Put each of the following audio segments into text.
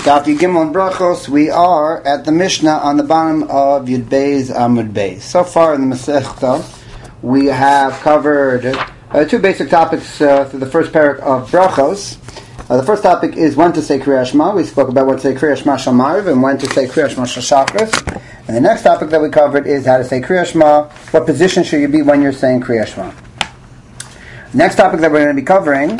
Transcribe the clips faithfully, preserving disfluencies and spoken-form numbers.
Daf Gimel and Brachos, we are at the Mishnah on the bottom of Yud Beis Amud Beis. So far in the Masechta, we have covered uh, two basic topics uh, through the first parak of Brachos. Uh, the first topic is when to say Kriya Shema. We spoke about when to say Kriya Shema Shel Mariv and when to say Kriya Shema Shel Shachris. And the next topic that we covered is how to say Kriya Shema. What position should you be when you're saying Kriya Shema? Next topic that we're going to be covering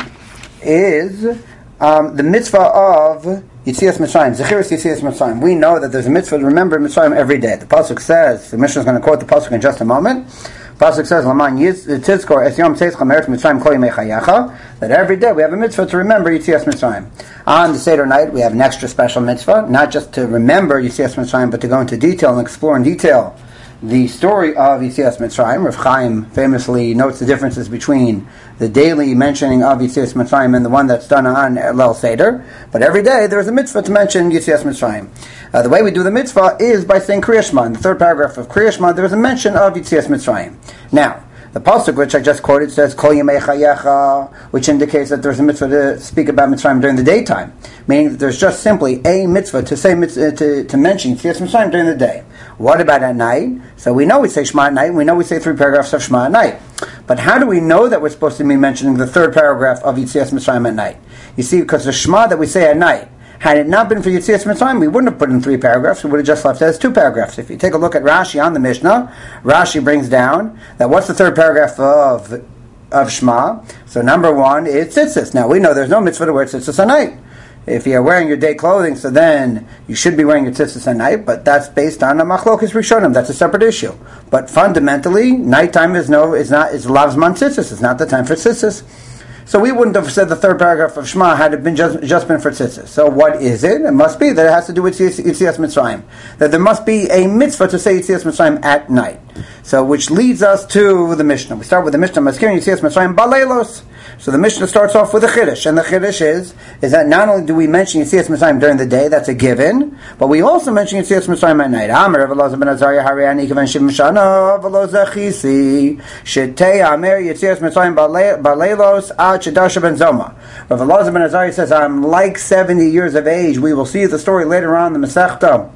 is um, the mitzvah of Yitzias Mitzrayim, Zechiras Yitzias Mitzrayim. We know that there's a mitzvah to remember Mitzrayim every day. The pasuk says, the Mishnah is going to quote the pasuk in just a moment. The pasuk says, "Laman Tizkor Es Yom Tzeischa Meretz Mitzrayim Kol Yemei Chayecha." That every day we have a mitzvah to remember Yitzias Mitzrayim. On the Seder night, we have an extra special mitzvah, not just to remember Yitzias Mitzrayim, but to go into detail and explore in detail the story of Yitzias Mitzrayim. Rav Chaim famously notes the differences between the daily mentioning of Yitzias Mitzrayim and the one that's done on Leil Seder. But every day there is a mitzvah to mention Yitzias Mitzrayim. Uh, the way we do the mitzvah is by saying Kriya Shema. In the third paragraph of Kriya Shema, there is a mention of Yitzias Mitzrayim. Now, the pasuk which I just quoted says Kol Yemei Chayecha, which indicates that there's a mitzvah to speak about Mitzrayim during the daytime, meaning that there's just simply a mitzvah to say mitzvah, to, to mention Yitzias Mitzrayim during the day. What about at night? So we know we say Shema at night, and we know we say three paragraphs of Shema at night. But how do we know that we're supposed to be mentioning the third paragraph of Yitzias Mitzrayim at night? You see, because the Shema that we say at night, had it not been for Yitzias Mitzrayim, we wouldn't have put in three paragraphs. We would have just left it as two paragraphs. If you take a look at Rashi on the Mishnah, Rashi brings down that what's the third paragraph of of Shema? So number one is tzitzis. Now we know there's no mitzvah to wear tzitzis at night. If you're wearing your day clothing, so then you should be wearing your tzitzis at night, but that's based on a machlokes rishonim. That's a separate issue. But fundamentally, nighttime is no, is not, is lavzman tzitzis. It's not the time for tzitzis. So we wouldn't have said the third paragraph of Shema had it been just, just been for tzitzis. So what is it? It must be that it has to do with Yitzias Mitzrayim. That there must be a mitzvah to say Yitzias Mitzrayim at night. So which leads us to the Mishnah. We start with the Mishnah, Maskirin Yitzias Mitzrayim Baleilos. So the Mishnah starts off with a chiddush, and the chiddush is is that not only do we mention Yitzias Mitzrayim during the day, that's a given, but we also mention Yitzias Mitzrayim at night. Amar Rav Elazar ben Azariah Hariani Kivan Shivim Shana V'lo Zechisi Shetei Amar Yitzias Mitzrayim Baleilos Ad Shedasha ben Zoma. Rav Elazar ben Azariah says, I'm like seventy years of age. We will see the story later on in the Masechta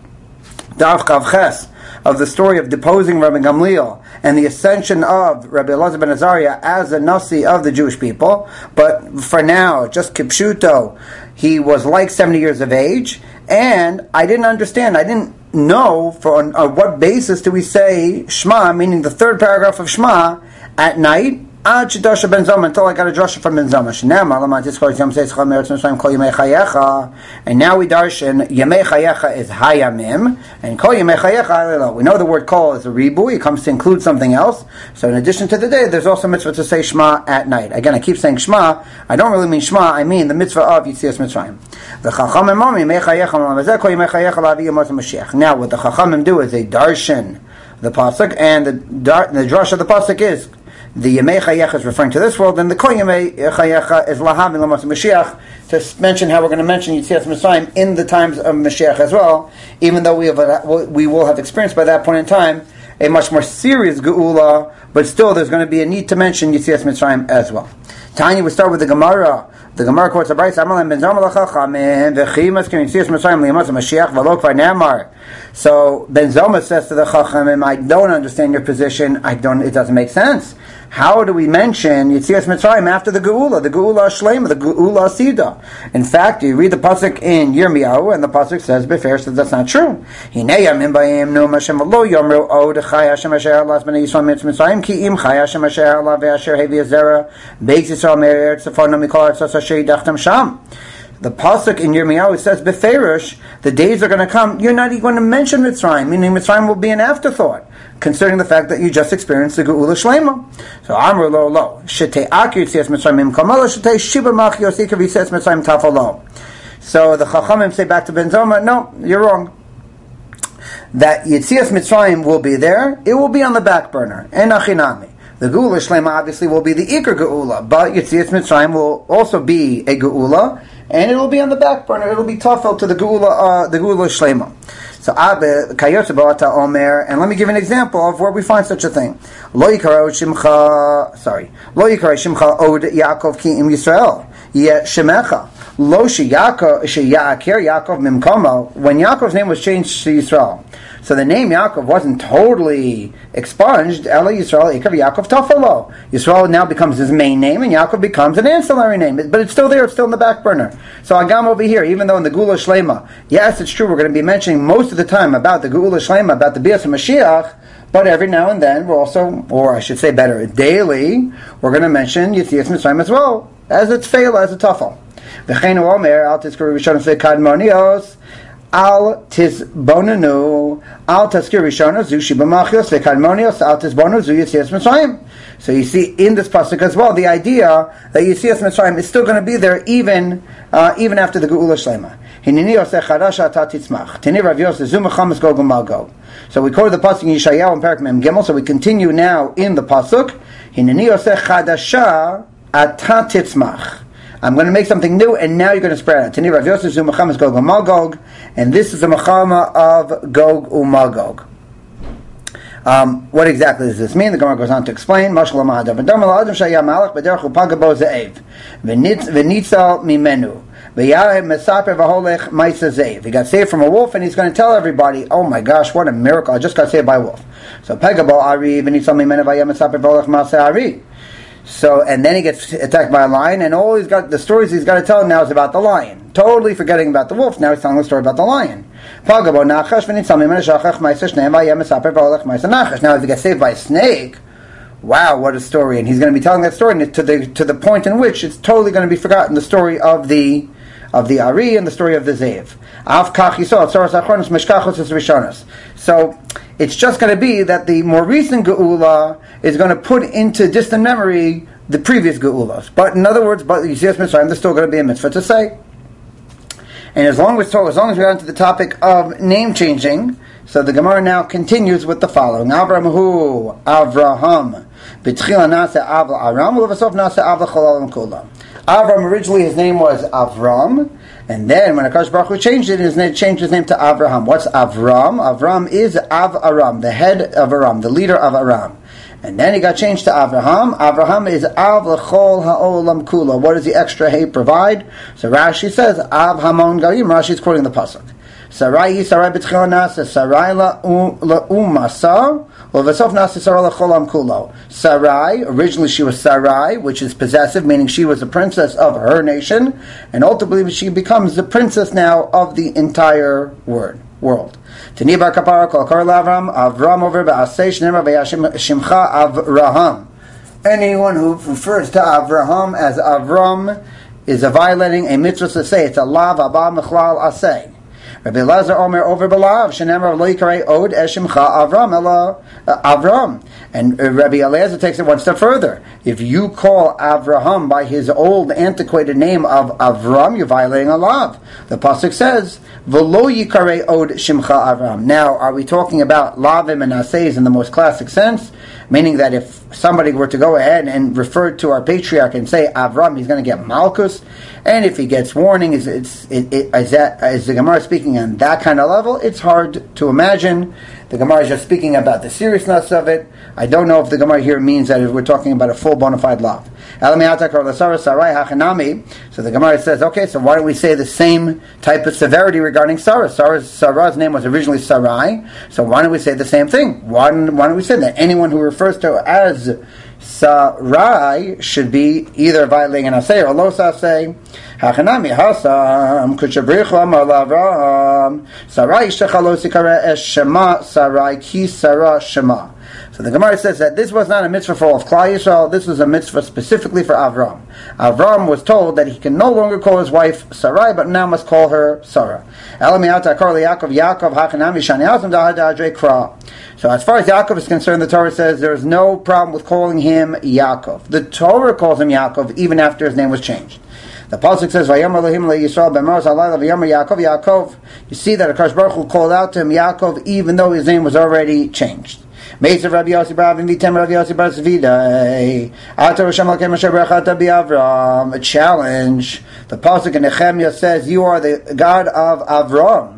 Daf Kav Ches, of the story of deposing Rabbi Gamliel and the ascension of Rabbi Elazar ben Azariah as a Nasi of the Jewish people. But for now, just Kipshuto, he was like seventy years of age, and I didn't understand, I didn't know for on, on what basis do we say Shema, meaning the third paragraph of Shema, at night, Ad Shedasha ben Zoma, until I got a drasha from Ben Zoma. And now we darshan Yemei Chayecha is Hayamim, and Kol Yemei Chayecha Halelo. We know the word Kol is a ribu; it comes to include something else. So in addition to the day, there's also mitzvah to say Shema at night. Again, I keep saying Shema. I don't really mean Shema. I mean the mitzvah of Yitzias Mitzrayim. The Chachamim Mami Yemei Chayecha Malamazeh Kol Yemei Chayecha Lavi Yemos Mashiach. Now, what the Chachamim do is they darshan the pasuk, and the dar, the drash of the pasuk is the Yemei Chayecha is referring to this world, and the Kol Yemei Chayecha is Lahav and Lamos Mashiach, to mention how we're going to mention Yitzias Mitzrayim in the times of Mashiach as well, even though we have we will have experienced by that point in time a much more serious Geula, but still there's going to be a need to mention Yitzias Mitzrayim as well. Tanya, we start with the Gemara. The Gemara quotes a brayso, Amalim ben Zoma lachachamim v'chi maskim Yitzias Mitzrayim liyamos Mashiach v'lo kvar ne'amar. So Ben Zoma says to the Chachamim, I don't understand your position. I don't. It doesn't make sense. How do we mention Yitzias Mitzrayim after the Geula, the Geula Shlema, the Geula Sida? In fact, you read the pasuk in Yirmiyahu, and the pasuk says, "Befer," says that's not true. Hinei yamim bayim nu Hashem lo yomru od chay Hashem asher alas bnei Yisrael mitzrayim ki im chay Hashem asher alas ve'asher hevi zera beis Yisrael me'eretz tzafon mikol atzos asher yidachtam sham. The pasuk in Yirmiyahu, it says, "Beferish, the days are going to come. You're not even going to mention Mitzrayim, meaning Mitzrayim will be an afterthought, considering the fact that you just experienced the Geula Shlema." So Amru lo lo shetei akir Yitzias Mitzrayim kamala shetei shibar mach yosikav Yitzias Mitzrayim tafalo. So the Chachamim say back to Ben Zoma, no, you're wrong. That Yitzias Mitzrayim will be there. It will be on the back burner. En achinami. The Geula Shlema obviously will be the Iker Geula, but Yitzias Mitzrayim will also be a Geula, and it will be on the back burner. It will be tafel to the Geula, uh, the Geula Shlema. So Abe Kayotze Ba'ata Omer, and let me give an example of where we find such a thing. Lo Yikaro Shimcha, sorry, Lo Yikaro Shimcha Od Yaakov Ki Im Yisrael Yeh Shemecha. Lo Yaakov Sheyakir Yaakov Mimkomo. When Yaakov's name was changed to Yisrael, so the name Yaakov wasn't totally expunged. Ela Yisrael Ikav Yaakov Tafalo. Yisrael now becomes his main name, and Yaakov becomes an ancillary name. But it's still there; it's still in the back burner. So Agam over here, even though in the Geula Shlema, yes, it's true, we're going to be mentioning most of the time about the Geula Shlema, about the Bias Mashiach. But every now and then, we're also, or I should say better, daily, we're going to mention Yetzias Mitzrayim as well, as it's fail, as a tafel. V'cheinu omer, al tizkuru rishonos v'kadmonios, al tizbonenu, al tizkuru rishonos, zu shibamachios v'kadmonios, al tizbonu, zu Yetzias Mitzrayim. So you see in this pasuk as well, the idea that Yetzias Mitzrayim is still going to be there even uh, even after the Geula Shlema. Hineni oseh chadash ata titzmach. Teni Rav Yosef, zu mechamas gog u'magog. So we quoted the pasuk in Yeshayahu and Parak Mem Gimel. So we continue now in the pasuk. Hineni oseh chadasha ata titzmach. I'm going to make something new, and now you're going to spread it. Tani Rav Yosef zu mechamas gog u'magog, and this is the mechama of Gog u'magog. Um, what exactly does this mean? The Gemara goes on to explain. Mashal Amadav Adam Adam Shaya Malach B'derech Upagabo Ze'ev V'nitzal Mimenu. He got saved from a wolf, and he's going to tell everybody, oh my gosh, what a miracle, I just got saved by a wolf. So So, and then he gets attacked by a lion, and all he's got, the stories he's got to tell now is about the lion. Totally forgetting about the wolf, now he's telling the story about the lion. Now if he gets saved by a snake, wow, what a story. And he's going to be telling that story to the to the point in which it's totally going to be forgotten, the story of the of the Ari and the story of the Zev. So it's just going to be that the more recent Geula is going to put into distant memory the previous Geulas. But in other words, but Yetzias Mitzrayim, there's still going to be a mitzvah to say. And as long as, as long as we got into the topic of name changing, so the Gemara now continues with the following: Avram hu Avraham, b'tchila nase Avla Aram, u'levasof nase Avla Chol Kula. Avram, originally his name was Avram, and then when Akash Baruch Hu changed it, his name changed his name to Avraham. What's Avram? Avram is Av Aram, the head of Aram, the leader of Aram. And then he got changed to Avraham. Avraham is Av L'chol Ha'olam Kula. What does the extra hay provide? So Rashi says, Av Hamon Garim. Rashi is quoting the pasuk. Sarai Sarai b'tchila nasa Sarai la'umasa u'v'sof nasa Sarai l'cholam kulo. Sarai, originally she was Sarai, which is possessive, meaning she was the princess of her nation, and ultimately she becomes the princess now of the entire word, world. Tani bar kapara kol kar l'Avram Avram over ba'asei shnema v'yashim shimcha Avraham. Anyone who refers to Avraham as Avram is a violating a mitzvah to say it's a lav abba mechlal asay. Rabbi Elazar Omer over belav shenemar lo yikarei od eshimcha Avram ela Avram, and Rabbi Elazar takes it one step further. If you call Avraham by his old antiquated name of Avram, you're violating a lav. The pasuk says v'lo yikarei od shimcha Avram. Now, are we talking about lavim and aseis in the most classic sense? Meaning that if somebody were to go ahead and refer to our patriarch and say Avram, he's going to get malchus, and if he gets warning, is it's it, it, is that is the Gemara speaking on that kind of level? It's hard to imagine. The Gemara is just speaking about the seriousness of it. I don't know if the Gemara here means that we're talking about a full bona fide law. So the Gemara says, okay, so why don't we say the same type of severity regarding Sarah? Sarah's, Sarah's name was originally Sarai, so why don't we say the same thing? Why don't, why don't we say that anyone who refers to her as Sarai should be either violating an asay or lo sasay? Hachanami hasam kuchabrichu amar l'Avram Sarai shechalo sikara es shema Sarai ki Sarah shema. So the Gemara says that this was not a mitzvah for all of Klal Yisrael. This was a mitzvah specifically for Avram. Avram was told that he can no longer call his wife Sarai, but now must call her Sarah. So as far as Yaakov is concerned, the Torah says there is no problem with calling him Yaakov. The Torah calls him Yaakov even after his name was changed. The pasuk says, "Vayamar Elohim leYisrael b'maros halayla v'yamar Yaakov Yaakov." You see that Akash Baruch Hu called out to him Yaakov even though his name was already changed. Meisav Rabbi Yossi Bar Vitem Rabbi Yossi Bar Zvidai Atar Hashem Lakem Asher Berachata B'Avram. A challenge. The pasuk in Nehemiah says, "You are the God of Avram."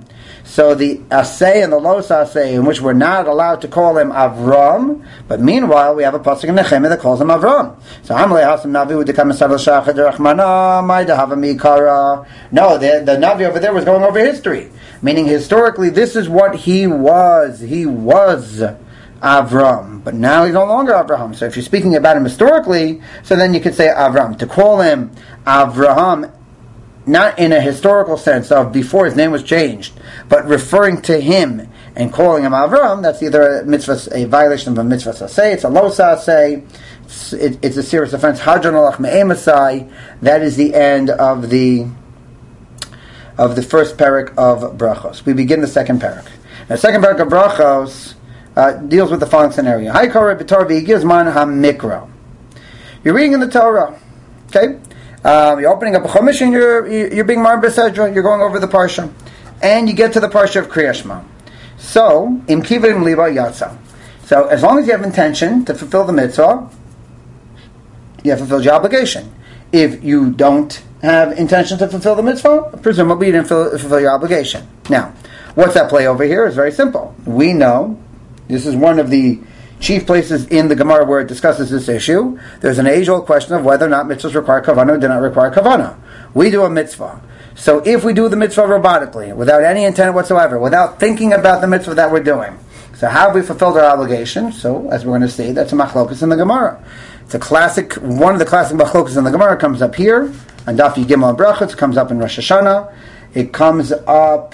So the asay and the los asay, in which we're not allowed to call him Avram, but meanwhile we have a pasuk in Nehemiah that calls him Avram. So Amalei Hasam Navi would become a Sadal Shachar Derachmana Maidahava Mikara. No, the the Navi over there was going over history, meaning historically this is what he was. He was Avram, but now he's no longer Avraham. So if you're speaking about him historically, so then you could say Avram. To call him Avraham, not in a historical sense of before his name was changed, but referring to him and calling him Avram, that's either a mitzvah, a violation of a mitzvah saseh, it's a lo saseh, it's, it, it's a serious offense. Hadron alach me'emasai. That is the end of the of the first parak of brachos. We begin the second parak. Now, the second parak of brachos uh, deals with the following scenario. Hai koreh b'torah v'higizman ha-mikra. You're reading in the Torah, okay? Um, you're opening up a Chumash and you're you're being Mar B'Sedra. You're going over the parsha, and you get to the parsha of Kriyas Shema. So im kivim liba yatsa. So as long as you have intention to fulfill the mitzvah, you have fulfilled your obligation. If you don't have intention to fulfill the mitzvah, presumably you didn't fulfill, fulfill your obligation. Now, what's that play over here? It's very simple. We know this is one of the chief places in the Gemara where it discusses this issue. There's an age-old question of whether or not mitzvahs require kavanah or do not require kavanah. We do a mitzvah. So if we do the mitzvah robotically, without any intent whatsoever, without thinking about the mitzvah that we're doing, so how have we fulfilled our obligation? So, as we're going to see, that's a machlokas in the Gemara. It's a classic, one of the classic machlokas in the Gemara comes up here, on Daf Yigimel Brachos, it comes up in Rosh Hashanah, it comes up...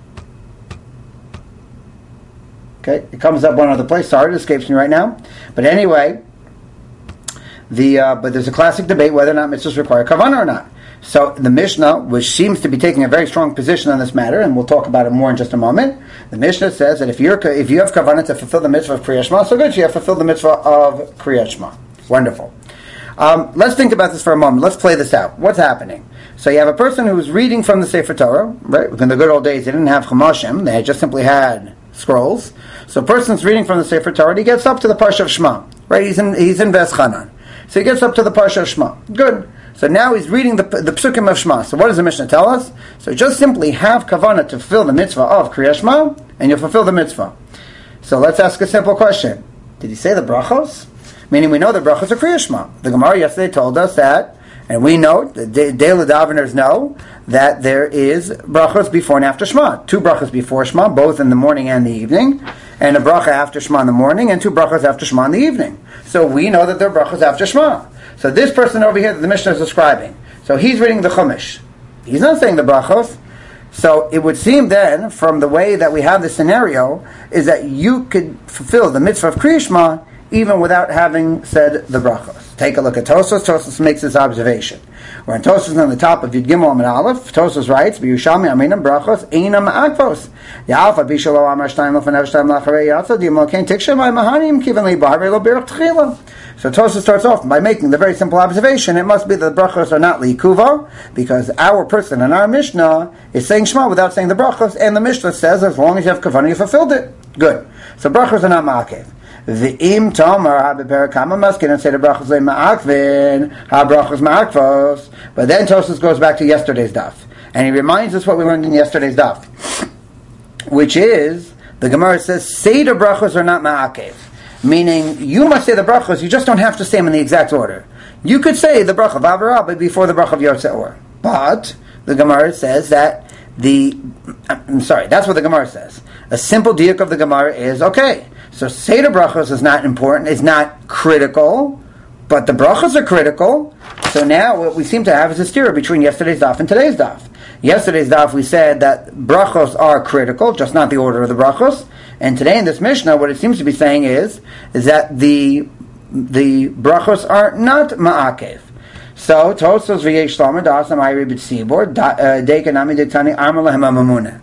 Okay, it comes up one other place. Sorry, it escapes me right now. But anyway, the uh, but there's a classic debate whether or not mitzvahs require kavanah or not. So the Mishnah, which seems to be taking a very strong position on this matter, and we'll talk about it more in just a moment, the Mishnah says that if you're if you have kavanah to fulfill the mitzvah of Kriyas Shema, so good, you have fulfilled the mitzvah of Kriyas Shema. Wonderful. Um, let's think about this for a moment. Let's play this out. What's happening? So you have a person who's reading from the Sefer Torah, right? In the good old days, they didn't have chumashim; they just simply had scrolls. So a person's reading from the Sefer Torah, he gets up to the Parsha of Shema. Right? He's in he's in Ves Chanan. So he gets up to the Parsha of Shema. Good. So now he's reading the the Psukim of Shema. So what does the Mishnah tell us? So just simply have kavanah to fulfill the mitzvah of Kriyas Shema, and you'll fulfill the mitzvah. So let's ask a simple question. Did he say the brachos? Meaning we know the brachos are Kriyas Shema. The Gemara yesterday told us that, and we know, the daily daveners know, that there is brachos before and after Shema. Two brachos before Shema, both in the morning and the evening, and a bracha after Shema in the morning, and two brachos after Shema in the evening. So we know that there are brachos after Shema. So this person over here that the Mishnah is describing, so he's reading the Chumash. He's not saying the brachos. So it would seem then, from the way that we have this scenario, is that you could fulfill the mitzvah of Kriyas Shema even without having said the brachos. Take a look at Tosfos. Tosfos makes this observation. We're in Tosfos on the top of Yud Gimel Amud Aleph. Tosfos writes, "B'Yushalmi Aminam brachos einam akvos. Ya'alfa b'shalo amar shtayim l'fanev shtayim l'acharei yatzad yimlo kein tikshem mahanim kiven li b'harei lo birach tchila." So Tosfos starts off by making the very simple observation: it must be that the brachos are not liikuva, because our person in our Mishnah is saying Shema without saying the brachos, and the Mishnah says as long as you have kavanah, you fulfilled it. Good. So brachos are not ma'akev. The im tomar ha beperakama maskin and say the brachos le ma'akvin ha brachos ma'akvos. But then Tosfos goes back to yesterday's daf, and he reminds us what we learned in yesterday's daf, which is the Gemara says say the brachos are not ma'akev, meaning you must say the brachos. You just don't have to say them in the exact order. You could say the bracha of Avarabah before the bracha of Yotzei, but the Gemara says that the I'm sorry, that's what the Gemara says. A simple diuk of the Gemara is okay. So Seder brachos is not important, is not critical, but the brachos are critical. So now what we seem to have is a steer between yesterday's daf and today's daf. Yesterday's daf we said that brachos are critical, just not the order of the brachos. And today in this Mishnah, what it seems to be saying is, is that the the brachos are not ma'akev. So Tosfos v'yesh shlomer da'asam ayri b'tzibor de'kanami de'tani amar lahem amamuna.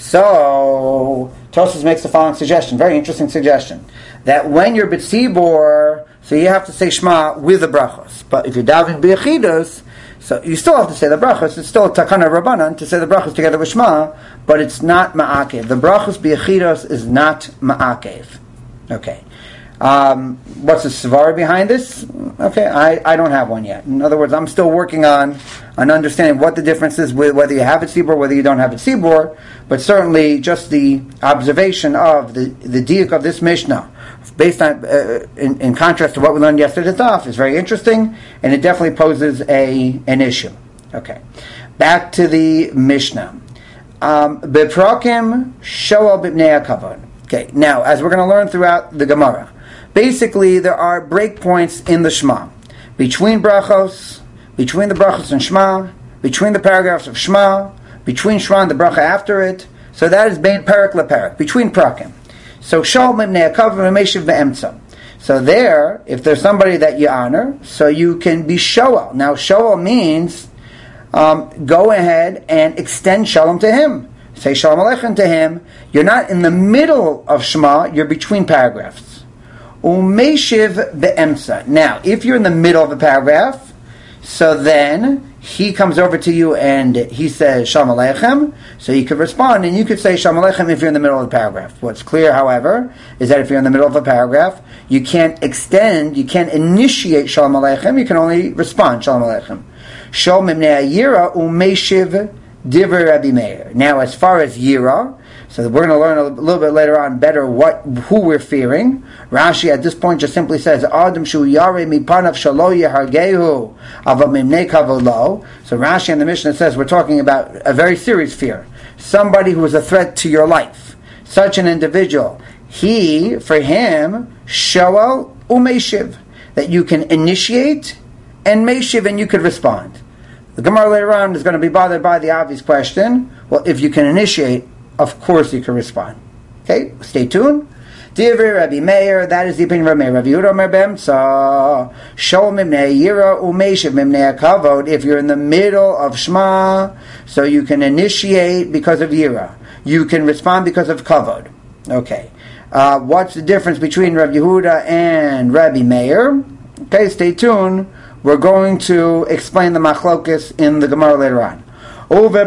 So Tosfos makes the following suggestion, very interesting suggestion, that when you're b'tzibor, so you have to say Shema with the brachos. But if you're davening b'yechidus, so you still have to say the brachos. It's still a takana rabbanan to say the brachos together with Shema, but it's not ma'akev. The brachos b'yechidus is not ma'akev. Okay. Um, what's the svar behind this? Okay, I, I don't have one yet. In other words, I'm still working on on understanding what the difference is with whether you have it tzibur, whether you don't have it tzibur. But certainly, just the observation of the the diuk of this Mishnah, based on uh, in, in contrast to what we learned yesterday, off, is very interesting, and it definitely poses a an issue. Okay, back to the Mishnah. Beprokim shoel b'pnei hakavod. Okay, now as we're going to learn throughout the Gemara. Basically, there are breakpoints in the Shema. Between brachos, between the brachos and Shema, between the paragraphs of Shema, between Shema and the bracha after it. So that is bein parak leparak, between prakim. So shol mimnei hakavod v'meishiv be'emtza. So there, if there's somebody that you honor, so you can be shoel. Now shoel means um, go ahead and extend shalom to him. Say shalom aleichem to him. You're not in the middle of Shema, you're between paragraphs. Umeishiv be'emsa. Now, if you're in the middle of a paragraph, so then he comes over to you and he says Shalom Aleichem, so you could respond and you could say Shalom Aleichem if you're in the middle of the paragraph. What's clear, however, is that if you're in the middle of a paragraph, you can't extend, you can't initiate Shalom Aleichem, you can only respond Shalom Aleichem. Shalom Mimnei Yira Umeishiv Divrei Rabbi Meir. Now, as far as Yira, so we're going to learn a little bit later on better what who we're fearing. Rashi at this point just simply says, "Adam shu yare mipanav shalo yehargehu avamimnei kavolo." So Rashi in the Mishnah says we're talking about a very serious fear, somebody who is a threat to your life. Such an individual, he for him shoel umeishiv, that you can initiate and meishiv, and you could respond. The Gemara later on is going to be bothered by the obvious question: well, if you can initiate, of course you can respond. Okay, stay tuned. Divrei Rabbi Meir, that is the opinion of Rabbi Meir. Rabbi Yehuda Omer b'emtza, shol mimnei yira umeishiv mimnei hakavod. If you're in the middle of Shema, so you can initiate because of yira. You can respond because of kavod. Okay. Uh, what's the difference between Rabbi Yehuda and Rabbi Meir? Okay, stay tuned. We're going to explain the machlokas in the Gemara later on. Now, if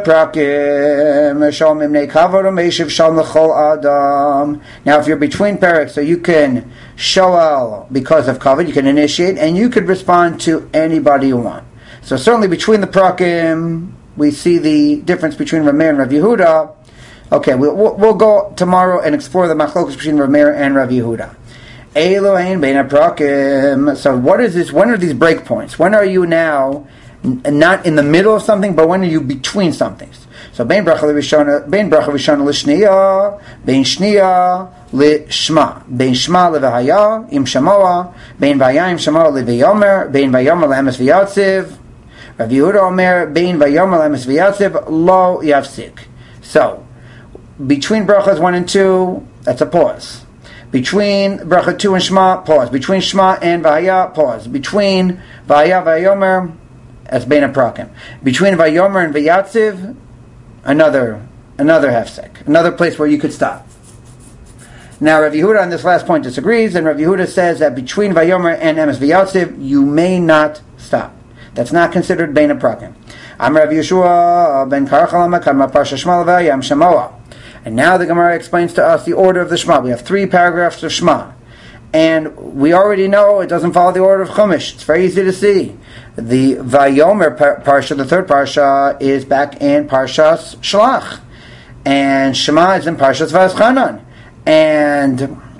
you're between paraks, so you can shoel because of kavod, you can initiate, and you could respond to anybody you want. So certainly between the prakim, we see the difference between Rav Meir and Rav Yehuda. Okay, we'll, we'll go tomorrow and explore the machlokas between Rav Meir and Rav Yehuda. Elohein bein prakim. So what is this? When are these breakpoints? When are you now not in the middle of something, but when are you between something? So bein bracha l'rishona, bein bracha l'rishona l'shniya, bein shniya l'shma, bein shma l'vahaya im shamoa, bein vaya im shamoa l'vayomer, bein vayomer l'emes v'yatziv. Rav Yehuda Omer bein vayomer l'emes v'yatziv lo yafsik. So between brachas one and two, that's a pause. Between bracha two and shma, pause. Between shma and vaya, pause. Between vaya vayomer, as bein a prakim. Between vayomer and vayatziv, another another hefsek, another place where you could stop. Now Rav Yehuda on this last point disagrees, and Rav Yehuda says that between vayomer and emes vayatziv you may not stop. That's not considered bein a prakim. Am Rav Yeshua ben Karchalama Kama Parsha Shma Levayam Shamoa. And now the Gemara explains to us the order of the Shema. We have three paragraphs of Shema. And we already know it doesn't follow the order of Chumash. It's very easy to see. The Vayomer Parsha, the third Parsha, is back in Parshas Shlach. And Shema is in Parshas Vazchanan. And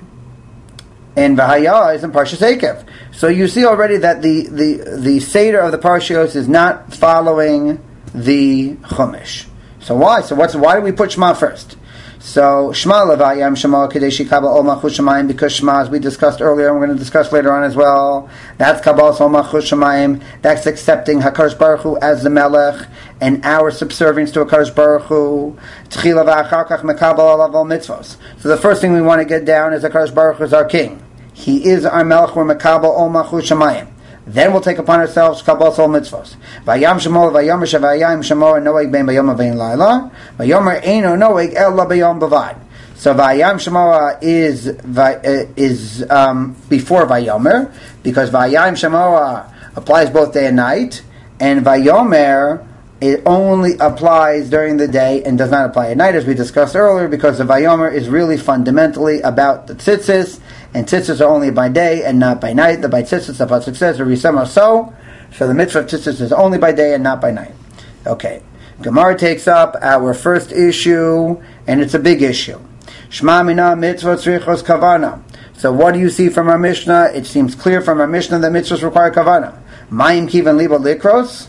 and Vahaya is in Parshas Ekev. So you see already that the, the, the Seder of the Parshas is not following the Chumash. So why? So what's why do we put Shema first? So Shema Levayam Shema Kadeshi Kabal Ol Malchus Shemayim, because Shema, as we discussed earlier, and we're going to discuss later on as well, that's Kabal Ol Malchus Shemayim. That's accepting Hakadosh Baruch Hu as the Melech and our subservience to Hakadosh Baruch Hu. Tchila v'achar kach mekabel alav al mitzvos. So the first thing we want to get down is Hakadosh Baruch Hu is our King. He is our Melech. We're Mekabel Ol Malchus Shemayim. Then we'll take upon ourselves Kabbalah Sol Mitzvos. Vayam Shemol, Vayomer Shavayim Shemor, Noeg Ben Vayom Ben Laila. Vayomer Eino Noeg Ella Bayom Bavad. So Vayam Shemoa is uh, is um, before Vayomer, because Vayam Shemoa applies both day and night, and Vayomer it only applies during the day and does not apply at night, as we discussed earlier, because the Vayomer is really fundamentally about the tzitzis and tzitzis are only by day and not by night. The by tzitzis, the pasuk says, "Risema so." So the mitzvah of tzitzis is only by day and not by night. Okay, Gemara takes up our first issue, and it's a big issue. Shema mina mitzvah tzrichos kavana. So what do you see from our Mishnah? It seems clear from our Mishnah that mitzvahs require kavana. Mayim kivan libo likros.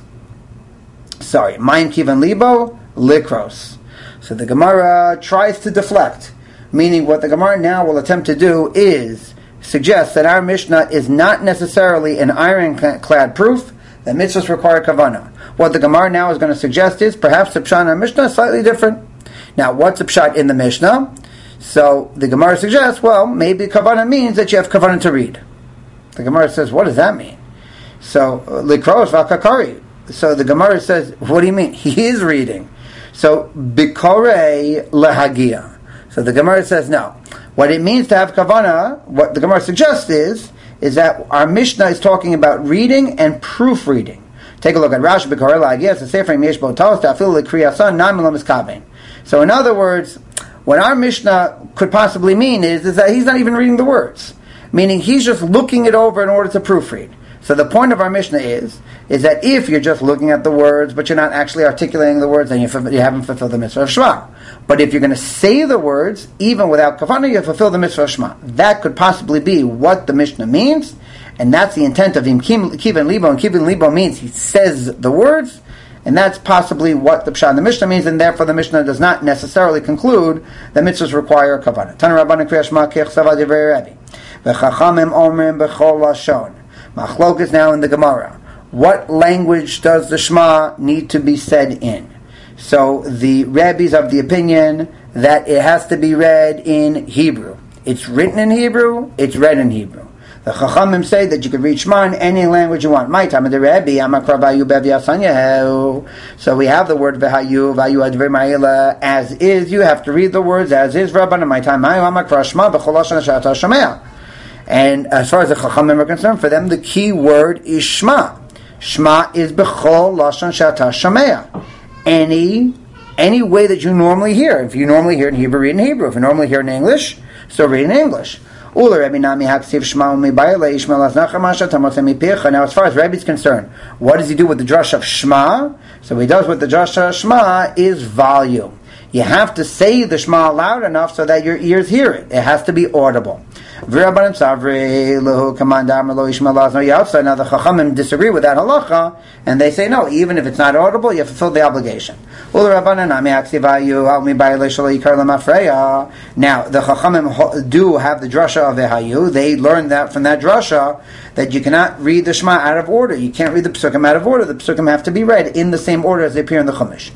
Sorry, mayim kivan libo likros. So the Gemara tries to deflect, meaning what the Gemara now will attempt to do is suggest that our Mishnah is not necessarily an ironclad proof that mitzvahs require kavana. What the Gemara now is going to suggest is perhaps the pshat in our Mishnah is slightly different. Now, what's the pshat in the Mishnah? So the Gemara suggests, well, maybe kavana means that you have kavana to read. The Gemara says, what does that mean? So likros v'akakari. So the Gemara says, what do you mean? He is reading. So bikore lehagia. So the Gemara says, no. What it means to have kavana, what the Gemara suggests is, is that our Mishnah is talking about reading and proofreading. Take a look at Rashi b'korei lehagia. It's a sefer yesh bo tos ta'afilu lekriyasan nam lo miskaven. So in other words, what our Mishnah could possibly mean is, is that he's not even reading the words. Meaning he's just looking it over in order to proofread. So the point of our Mishnah is, is that if you're just looking at the words, but you're not actually articulating the words, then you, you haven't fulfilled the mitzvah of Shema. But if you're going to say the words, even without kavanah, you fulfill the mitzvah of Shema. That could possibly be what the Mishnah means, and that's the intent of him. Kivan libo, and kivan libo means he says the words, and that's possibly what the pshat in the Mishnah means, and therefore the Mishnah does not necessarily conclude that mitzvahs require kavanah. Tana Rabbanan Kriya Shema Kech Savad Divrei Rabbi. V'chachamim omrim b'chol lashon. Machlok is now in the Gemara. What language does the Shema need to be said in? So the rabbis of the opinion that it has to be read in Hebrew. It's written in Hebrew, it's read in Hebrew. The Chachamim say that you can read Shema in any language you want. My time of the Rabbi, Amakra Vayu Bev. So we have the word Vayu, Vayu Adver Ma'ila as is. You have to read the words as is. Rabban, my time, Amakra Shema B'cholosh Shata Shemea. And as far as the Chachamim are concerned, for them the key word is Shema. Shema is B'chol Lashon Shata Shemea. Any, any way that you normally hear. If you normally hear in Hebrew, read in Hebrew. If you normally hear in English, so read in English. Now, as far as Rabbi is concerned, what does he do with the drush of Shema? So he does with the drush of Shema is volume. You have to say the Shema loud enough so that your ears hear it. It has to be audible. Now the Chachamim disagree with that halacha, and they say no, even if it's not audible, you fulfill the obligation. Now the Chachamim do have the drasha of Ehayu. They learn that from that drasha that you cannot read the Shema out of order. You can't read the Pesukim out of order. The Pesukim have to be read in the same order as they appear in the Chumash.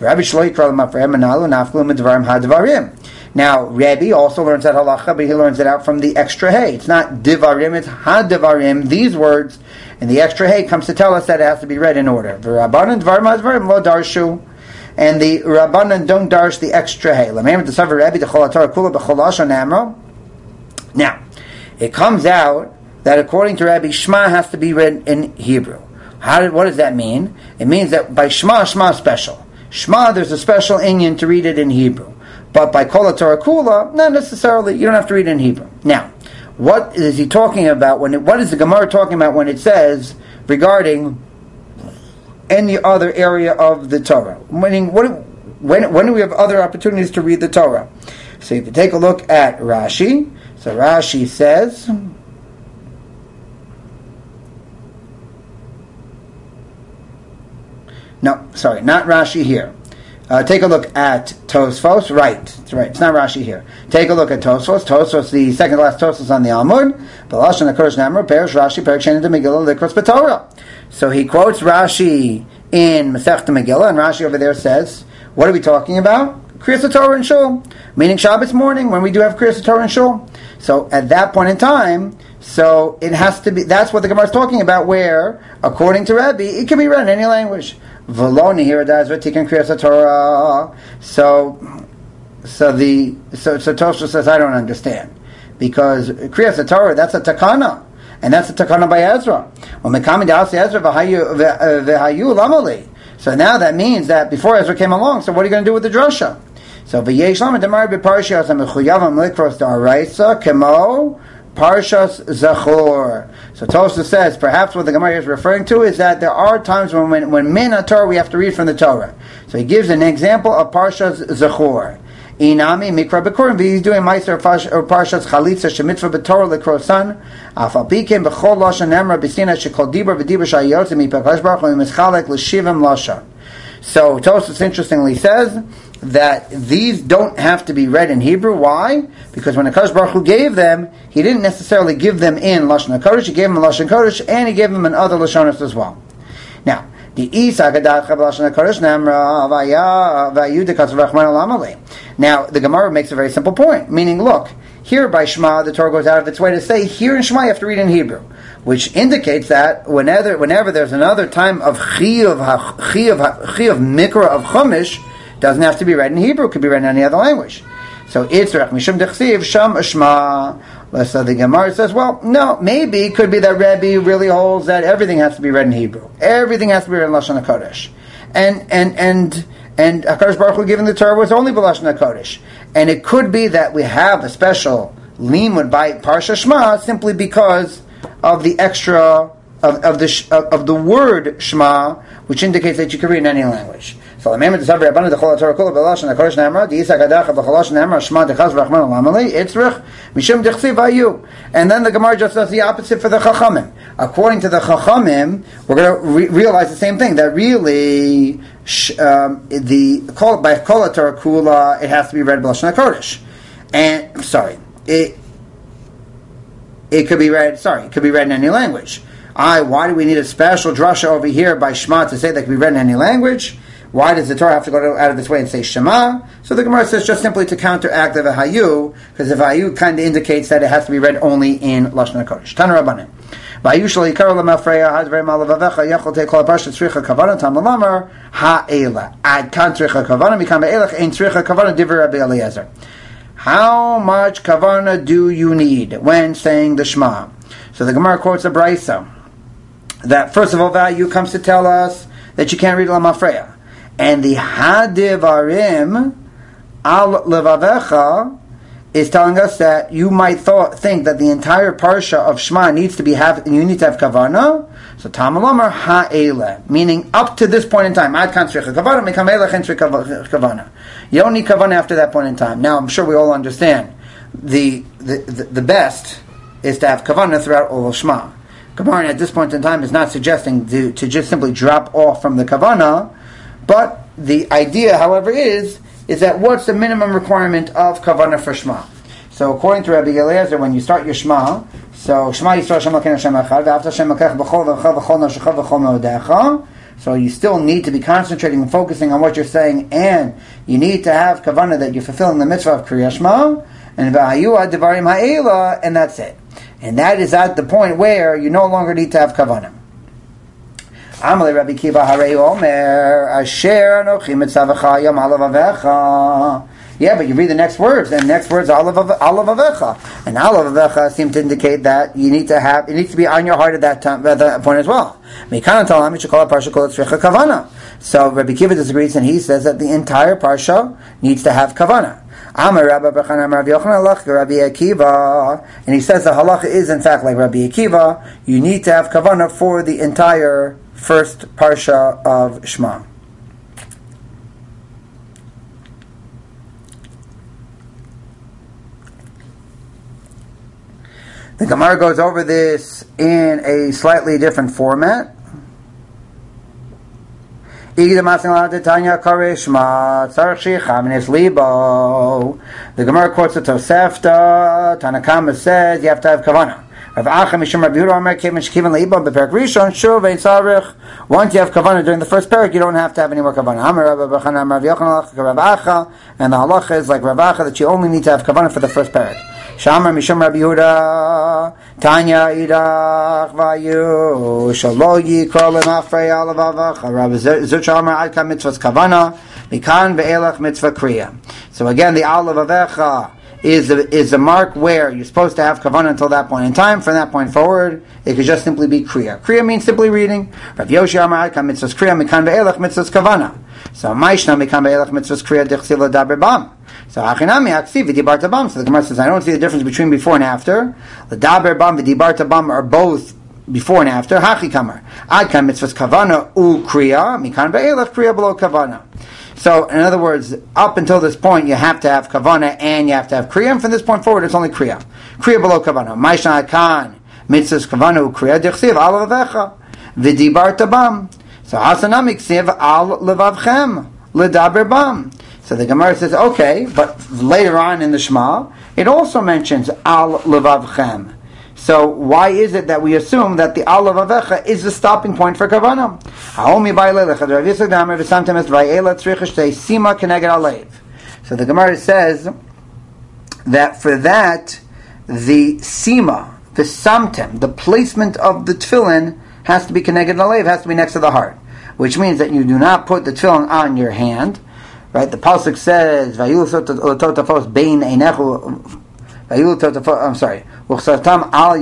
Now, Rabbi also learns that halacha, but he learns it out from the extra hay. It's not divarim, it's ha-divarim. These words, and the extra hay comes to tell us that it has to be read in order. V'rabbanan dvarim ha-divarim lo darshu. And the Rabbanan don't darsh the extra hay. Now, it comes out that according to Rabbi, Shema has to be read in Hebrew. How did, what does that mean? It means that by Shema, Shema is special. Shema, there's a special inyan to read it in Hebrew. But by Kol HaTorah Kula, not necessarily. You don't have to read it in Hebrew. Now, what is he talking about when? It, what is the Gemara talking about when it says regarding any other area of the Torah? Meaning, what? When? When do we have other opportunities to read the Torah? So if you take a look at Rashi, so Rashi says. No, sorry, not Rashi here. Uh, take a look at Tosfos. Right, that's right. It's not Rashi here. Take a look at Tosfos. Tosfos, the second last Tosfos on the Amud. B'lashon HaKodesh Namar Perish Rashi Perik Sheni de Megillah Likros B'Torah. So he quotes Rashi in Masechta Megillah, and Rashi over there says, "What are we talking about? Kriyas Torah and Shul, meaning Shabbos morning when we do have Kriyas Torah and Shul." So at that point in time, so it has to be. That's what the Gemara is talking about. Where, according to Rabbi, it can be read in any language. V'lo nihira da'ezra tikkun kriyas Torah. So, so the so so Tosha says I don't understand because kriyas Torah that's a takana and that's a takana by Ezra. Well, mekami da'asi Ezra v'hayu v'hayu lamali. So now that means that before Ezra came along. So what are you going to do with the drasha? So v'yesh lama demar b'parshiyas ha'mechuyavam likros da'araisa kemo Parshas Zachor. So Tosfos says, perhaps what the Gemara is referring to is that there are times when when, when min Torah we have to read from the Torah. So he gives an example of Parshas Zachor. Inami mikra bekurim. He's doing meiser or Parshas Chalitza shemitzvah b'Torah lekrosan. Afal pikim b'chol lashon emra b'sina shekol dibur v'dibur shayotzi mipakadosh baruch hu mischalek l'shivim lashon. So Tosfos interestingly says that these don't have to be read in Hebrew. Why? Because when HaKadosh Baruch Hu gave them, He didn't necessarily give them in Lashon HaKodesh, He gave them in Lashon HaKodesh, and He gave them in other Lashonos as well. Now, the Now, the Gemara makes a very simple point, meaning, look, here by Shema, the Torah goes out of its way to say, here in Shema you have to read in Hebrew, which indicates that whenever whenever there's another time of Chiyuv, Chiyuv, Chiyuv Mikra of Chumash, doesn't have to be read in Hebrew, it could be read in any other language. So, Itzrach Mishum Dechsiv, Sham Shema. So the Gemara says, well, no, maybe it could be that Rebbe really holds that everything has to be read in Hebrew. Everything has to be read in Lashon HaKodesh. And, and, and, and HaKadosh Baruch Hu given the Torah was only B'Lashon HaKodesh. And it could be that we have a special limud by Parsha Shema simply because of the extra, of, of the, of, of the word Shema, which indicates that you can read in any language. So the Maimed Tzavri Rabbanan the Chol Torah Kula B'Lashon HaKodesh Ne'amar Di'isak Adacha B'Cholashon Ne'amar Shema Dechaz V'Rachman Olamali Itzrich Mishum Dechsiv Ayu. And then the Gemara just does the opposite for the Chachamim. According to the Chachamim, we're going to re- realize the same thing, that really sh- um, the by Kol Torah Kula it has to be read B'Lashon HaKodesh. And sorry, it it could be read. Sorry, it could be read in any language. I why do we need a special drasha over here by Shema to say that it can be read in any language? Why does the Torah have to go out of its way and say Shema? So the Gemara says just simply to counteract the Vahayu, because the Vahayu kind of indicates that it has to be read only in Lashon HaKodesh. Tana Rabbanan. Vahayu shlo yikar l'mafreya hadvrei malavavecha yachol teikol aparshat tzricha kavana tam l'lamar ha'ela. Ad kan tzricha kavana mikam be'elach ein tzricha kavana divrei Rabbi Eliezer. How much kavana do you need when saying the Shema? So the Gemara quotes a Braisa that first of all Vahayu comes to tell us that you can't read l'mafreya. And the Hadivarim al levavecha is telling us that you might thought, think that the entire parsha of Shema needs to be have you need to have kavana. So Tamalamar ha'ele, meaning up to this point in time. Ad kan tzricha kavana, mikam elech en tzricha kavana. You don't need kavana after that point in time. Now I'm sure we all understand the the, the, the best is to have kavana throughout all of Shema. Gemara at this point in time is not suggesting to, to just simply drop off from the kavana. But the idea, however, is is that what's the minimum requirement of kavanah for Shema? So according to Rabbi Eliezer, when you start your Shema, so Shema Yisrael Hashem Elokeinu Hashem Echad, V'ahavta Hashem Elokecha b'chol v'chol v'chol nafshecha v'chol me'odecha. So you still need to be concentrating and focusing on what you're saying, and you need to have kavanah that you're fulfilling the mitzvah of Kriyas Shema, and v'hayu ad devarim ha'ela, and that's it. And that is at the point where you no longer need to have kavanah. Amalei Rabbi Kiva Harei Omer Asher Anochi Mitzavacha Yom Alav Avecha. Yeah, but you read the next words, and the next words Alav Avecha, and Alav Avecha seem to indicate that you need to have it needs to be on your heart at that time, at that point as well. Mikana Talam Yishkol Parsha Kol Tzricha Kavana. So Rabbi Kiva disagrees, and he says that the entire parsha needs to have kavana. Amar Rabbi Bechana Amar Rabbi Yochanan Halach Rabbi Akiva, and he says the halacha is in fact like Rabbi Akiva. You need to have kavana for the entire first parsha of Shema. The Gemara goes over this in a slightly different format. The Gemara quotes the Tosefta. Tanakama says you have to have kavanah. Once you have kavanah during the first parak, you don't have to have any more kavanah. And the halacha is like Rav Acha that you only need to have kavanah for the first parak. Shamar Mishum Rabbi Yehuda Tanya Idach Vayu Shalo Yikol Lemafrei Alav Avecha Rabbi Zuchamar Adka Mitzvahs Kavana Mikan Ve'elach Mitzvah Kriya. So again, the Alav Avecha is a, is a mark where you're supposed to have Kavana until that point in time. From that point forward, it could just simply be Kriya. Kriya means simply reading. Rabbi Yoshi Amar Adka Mitzvahs Kriya Mikan Ve'elach Mitzvahs Kavana. So Maishna Mikam Be'elach Mitzvahs Kriya Dechsiv L'daber Bam. So Hachinami Aksiv V'dibarta Bam. So the Gemara says, I don't see the difference between before and after. L'daber Bam V'dibarta Bam are both before and after. Hachi Kamar. Adkan Mitzvahs Kavana U Kriya Mikam Be'elach Kriya Below Kavana. So, in other words, up until this point, you have to have kavana and you have to have kriya. And from this point forward, it's only kriya. Kriya below kavana. Maishna akan mitzvahs kavana ukriya dichsiv al levavecha v'dibarta bam. So hasanam iksiv al levavchem ledaber bam. So the Gemara says, okay, but later on in the Shema, it also mentions al levavchem. So why is it that we assume that the al levavecha is the stopping point for kavana? So the Gemara says that for that, the sima, the samtem, the placement of the tefillin has to be connected alev, has to be next to the heart, which means that you do not put the tefillin on your hand. Right? The pasuk says, I'm sorry. Uksartam al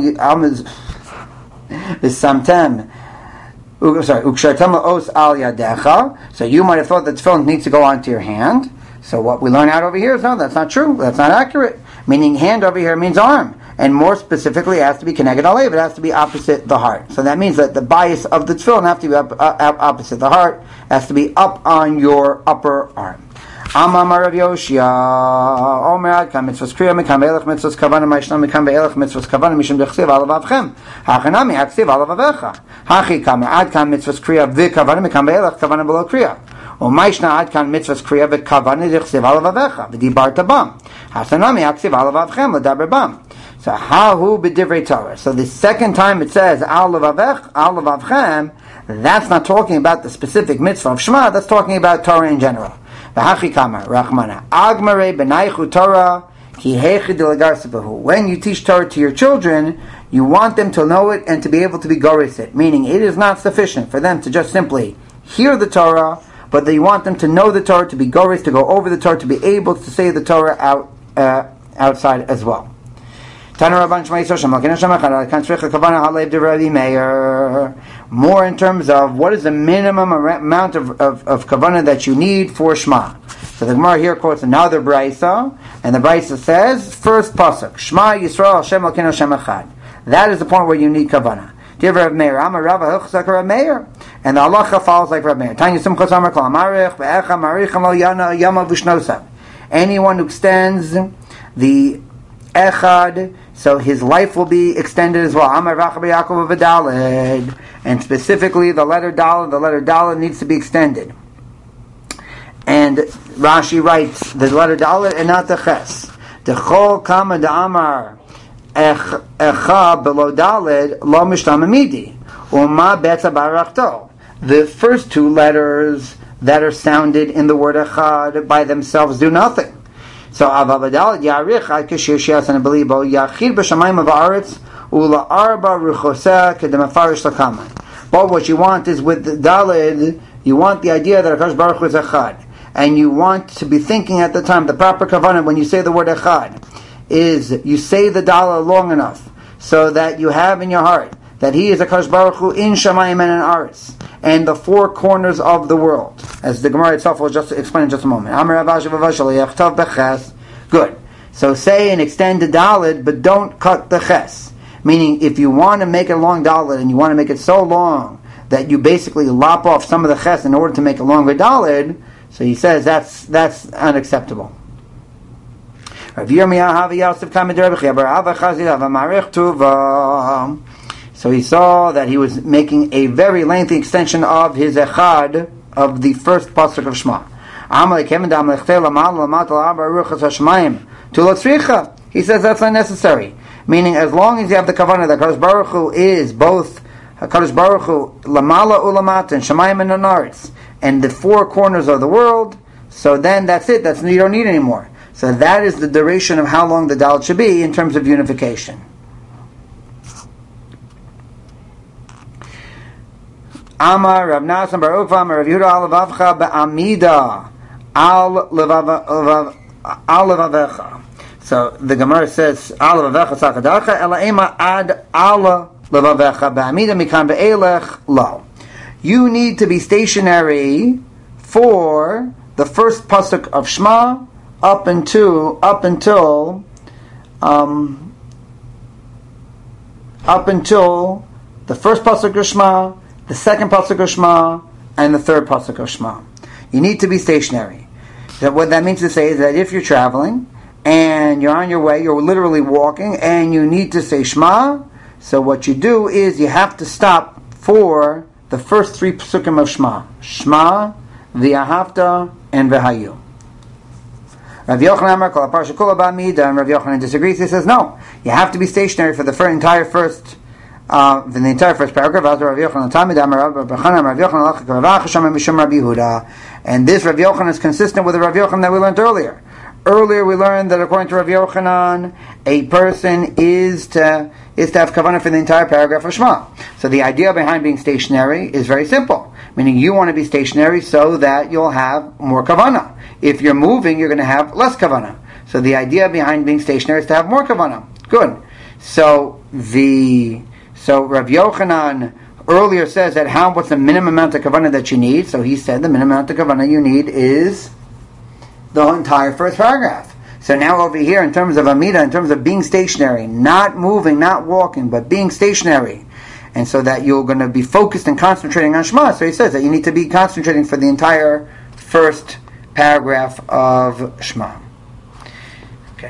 samtem. Sorry, ukshartam os al yadecha. So you might have thought that tefillin needs to go onto your hand. So what we learn out over here is no, that's not true. That's not accurate. Meaning hand over here means arm, and more specifically, it has to be connected alev. It has to be opposite the heart. So that means that the bias of the tefillin has to be up, uh, opposite the heart. It has to be up on your upper arm. Amar Rav Yoshia, Omer Adkan mitzvahs kriya mikam be'elach mitzvahs kavana ma'ishna mikam be'elach mitzvahs kavana mishum dechsiv al levavchem hachanami aksiv al levavecha hachi kamer Adkan mitzvahs kriya v'kavana mikam be'elach kavana below kriya u'ma'ishna Adkan mitzvahs kriya v'kavana dechsiv al levavecha v'dibarta bam hachanami aksiv al levavchem ledaber bam. So hahu b'divrei Torah. So the second time it says al levavech al levavchem, that's not talking about the specific mitzvah of Shema. That's talking about Torah in general. When you teach Torah to your children, you want them to know it and to be able to be goris it. Meaning, it is not sufficient for them to just simply hear the Torah, but that you want them to know the Torah, to be goris, to go over the Torah, to be able to say the Torah out uh, outside as well. More in terms of what is the minimum amount of, of, of kavanah that you need for Shema. So the Gemara here quotes another brayso, and the brayso says, first pasuk, Shema Yisrael Hashem Elokeinu Hashem Echad. That is the point where you need kavanah. Dear Rav Meir, I'm a Rav Hilchos Rav Meir, and the halacha follows like Rav Meir. Tanya Simchos Amar Kol Amarich Be'echa Marichem Lo Yana Yama V'Shnosav. Anyone who extends the Echad, so his life will be extended as well. Amar Rachav Yaakov V'Daled, and specifically the letter Daled, the letter Daled needs to be extended. And Rashi writes the letter Daled and not the Ches. Dechol Kama Da'amar Echa Below Daled Lo Mishtam Amidi Uma Betza Barachto. The first two letters that are sounded in the word Echad by themselves do nothing. So Avavadal Yarich Akishir Shias and Abelibo Yachid B'Shamayim of Aretz Ula Arba Ruchoseh Kedemafarish Lakaman. But what you want is with the Daled, you want the idea that Hakadosh Baruch Hu is Echad, and you want to be thinking at the time the proper kavanah when you say the word Echad is you say the Daled long enough so that you have in your heart that He is Hakadosh Baruch Hu in Shamayim and in Aretz and the four corners of the world, as the Gemara itself will just explain in just a moment. Good. So say and extend the Daled, but don't cut the Ches. Meaning, if you want to make a long Daled and you want to make it so long that you basically lop off some of the Ches in order to make a longer Daled, so he says that's that's unacceptable. So he saw that he was making a very lengthy extension of his Echad of the first pasuk of Shema. He says that's unnecessary. Meaning, as long as you have the kavanah that Hakadosh Baruch Hu is both Hakadosh Baruch Hu lamala ulamata and Shemayim and Aretz and the four corners of the world, so then that's it. That's you don't need anymore. So that is the duration of how long the Daled should be in terms of unification. Amar Rav Nasan Bar Ukva Amar Rav Yehuda al levavcha be'amida al levavecha. So the Gemara says al levavecha tzakadacha ela ema ad al levavecha be'amida mikan be'elech lo. You need to be stationary for the first pasuk of Shema up until up until um, up until the first pasuk of Shema, the second pasuk of Shema, and the third pasuk of Shema. You need to be stationary. That what that means to say is that if you're traveling and you're on your way, you're literally walking, and you need to say Shema, so what you do is you have to stop for the first three psukim of Shema. Shema, V'ahavta, and V'hayu. Rav Yochanan Amar Kol HaParsha Kula Ba'amida, and Rav Yochanan disagrees. He says, no, you have to be stationary for the first, entire first uh, for the entire first paragraph. Rav Yochanan Tamid Amar Rav Yochanan Rav Yochanan Lachak Rav Achasham Mishum Rav Yehuda. And this Rav Yochanan is consistent with the Rav Yochanan that we learned earlier. Earlier we learned that according to Rav Yochanan, a person is to is to have kavanah for the entire paragraph of Shema. So the idea behind being stationary is very simple, meaning you want to be stationary so that you'll have more kavanah. If you're moving, you're going to have less kavanah. So the idea behind being stationary is to have more kavanah. Good. So the so Rav Yochanan earlier says that how what's the minimum amount of kavanah that you need? So he said the minimum amount of kavanah you need is the entire first paragraph. So now over here, in terms of Amida, in terms of being stationary, not moving, not walking, but being stationary, and so that you're going to be focused and concentrating on Shema. So he says that you need to be concentrating for the entire first paragraph of Shema. Okay.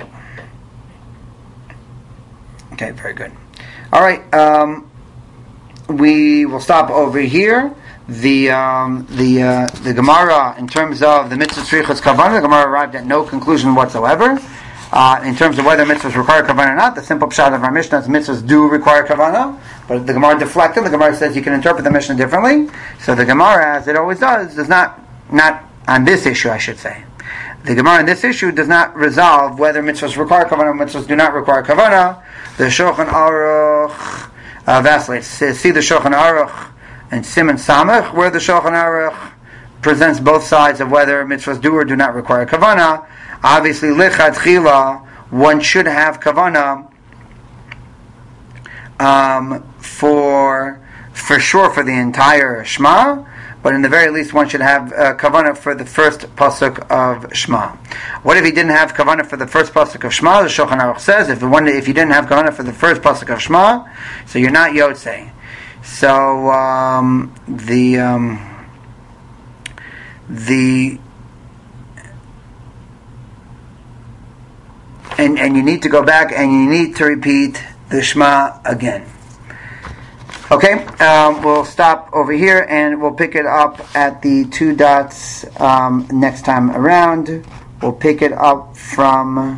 Okay, very good. All right, um, we will stop over here. The um, the uh, the Gemara, in terms of the mitzvah tzrichas kavanah, the Gemara arrived at no conclusion whatsoever. Uh, in terms of whether mitzvahs require kavanah or not, the simple pshat of our Mishnah is mitzvahs do require kavanah, but the Gemara deflected. The Gemara says you can interpret the Mishnah differently. So the Gemara, as it always does, does not not on this issue, I should say. The Gemara on this issue does not resolve whether mitzvahs require kavanah or mitzvahs do not require kavanah. The Shulchan Aruch uh, vacillates. See the Shulchan Aruch and Siman Samech, where the Shulchan Aruch presents both sides of whether mitzvahs do or do not require kavanah. Obviously, lichatchila, one should have kavanah um, for for sure for the entire Shema, but in the very least, one should have uh, kavanah for the first pasuk of Shema. What if he didn't have kavanah for the first pasuk of Shema? The Shulchan Aruch says if one if you didn't have kavanah for the first pasuk of Shema, so you're not yotzei. So um, the um, the and and you need to go back and you need to repeat the Shema again. Okay, um, we'll stop over here and we'll pick it up at the two dots um, next time around. We'll pick it up from.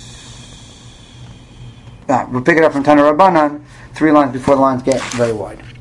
Ah, we'll pick it up from Tana Rabbanan, three lines before the lines get very wide.